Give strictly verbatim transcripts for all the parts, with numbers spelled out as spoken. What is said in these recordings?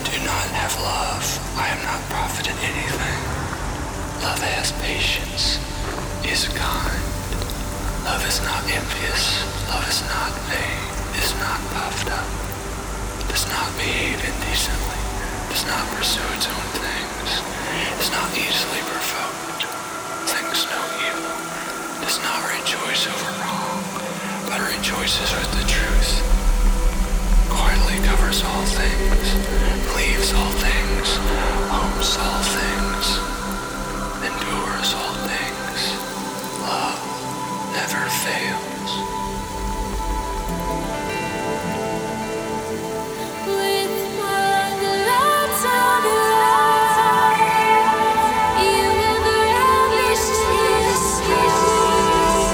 do not have love, I am not profited anything. Love has patience, is kind. Love is not envious, love is not vain, is not puffed up, does not behave indecently, does not pursue its own things, is not easily provoked, thinks no evil, does not rejoice over wrong, but rejoices with the truth, quietly covers all things, believes all things, hopes all things, endures all things. Love never fails. With one light of love, you will ravish his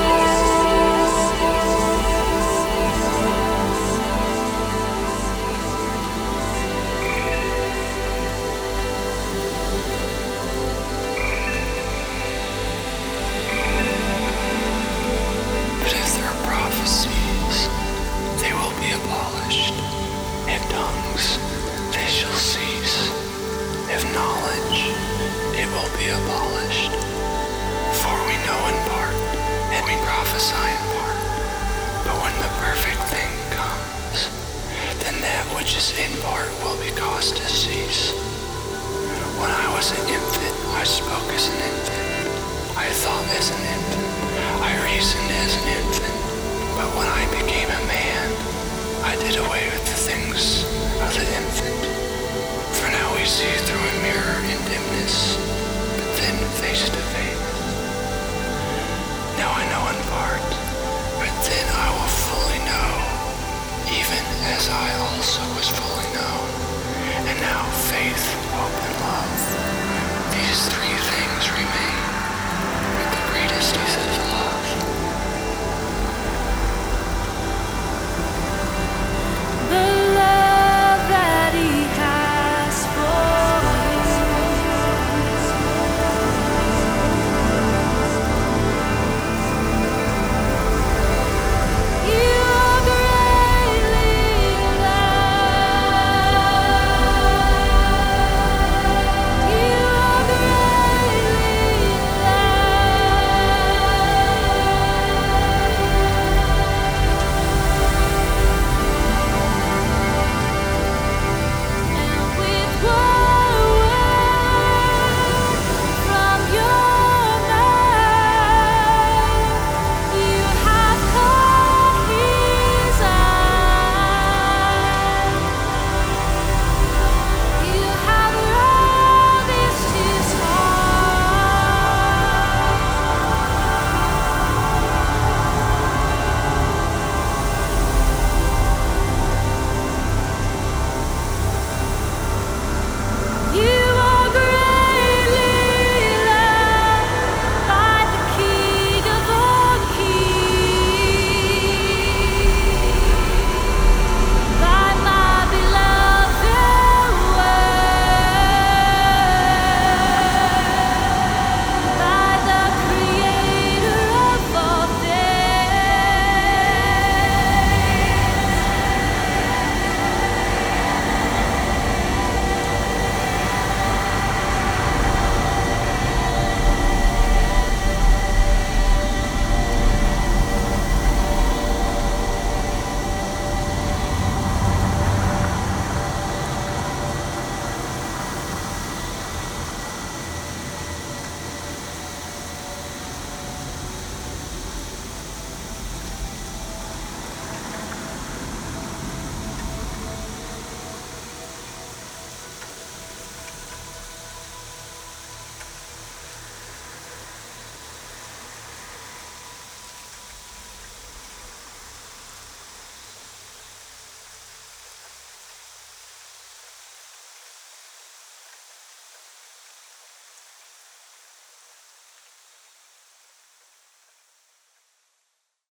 But if there are prophecies, they will be abolished. If tongues, they shall cease. If knowledge, it will be abolished. For we know in part, and we prophesy in part. But when the perfect thing comes, then that which is in part will be caused to cease. When I was an infant, I spoke as an infant. I thought as an infant. I reasoned as an infant. But when I became a man, I did away with the things of the infant. For now we see through a mirror in dimness, but then face to face. Now I know in part, but then I will fully know, even as I also was fully known. And now faith, hope, and love, these three